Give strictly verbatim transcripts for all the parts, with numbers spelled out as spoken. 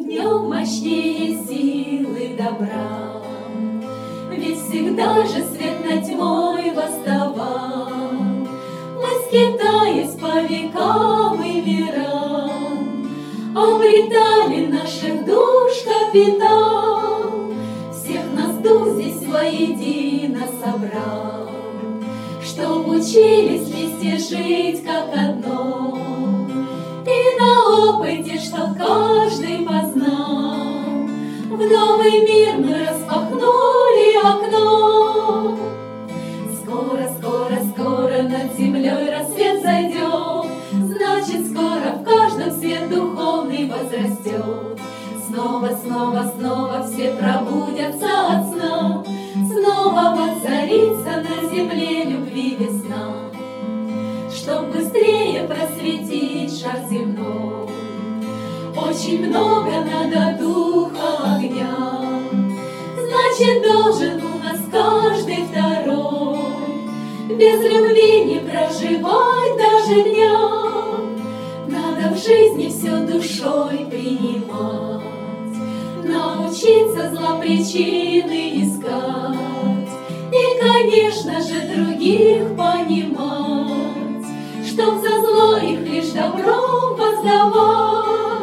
днем мощнее силы добра. Ведь всегда же свет над тьмой восставал. Мы, скитаясь по векам и мирам, обретали наших душ капитан. Всех нас дух здесь воедино собрал, чтоб учились вместе жить как одно. И на опыте, чтоб каждый познал, в новый мир мы распахнули окно. Скоро, скоро, скоро над землей рассвет зайдет, значит, скоро в каждом свет духовный возрастет. Снова, снова, снова все пробудятся от сна, снова воцарится на земле любви весна. Чтоб быстрее просветить шар земной, очень много надо духа огня. Значит, должен у нас каждый второй без любви не проживать даже дня. Надо в жизни все душой принимать, научиться зла причины искать и, конечно же, других понимать, чтоб за зло их лишь добром воздавать.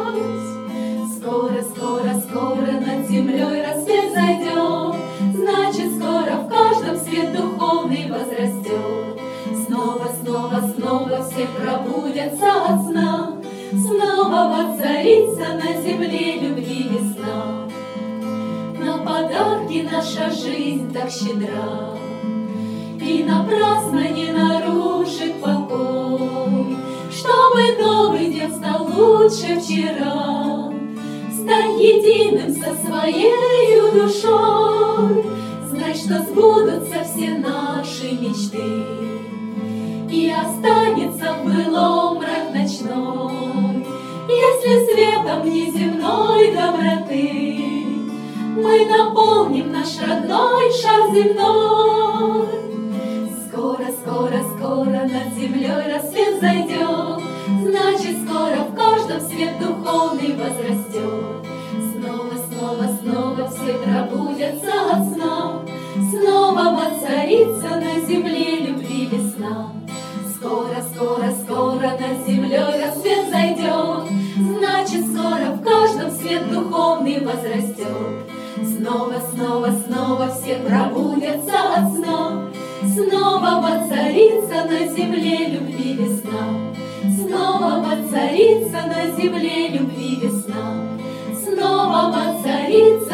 Скоро, скоро, скоро над землей рассвет зайдет, значит, скоро в каждом свет духовный возрастет. Снова, снова, снова все пробудятся от сна, снова воцарится на земле любви весна. На подарки наша жизнь так щедра, и напрасно не нарушит покой. Чтобы новый день стал лучше вчера, стань единым со своей душой. Знай, что сбудутся все наши мечты, и останется в былом мрак ночной, если светом неземной доброты мы наполним наш родной шар земной. Скоро, скоро, скоро над землей рассвет зайдет, значит, скоро в каждом свет духовный возрастет. Снова, снова, снова все пробудятся от сна, снова воцарится на земле любви весна. Скоро, скоро, скоро над землей рассвет зайдет, значит, скоро в каждом свет духовный возрастет. Снова, снова, снова все пробудятся от сна, снова воцарится на земле любви весна. Снова воцарится на земле любви весна. Снова воцарится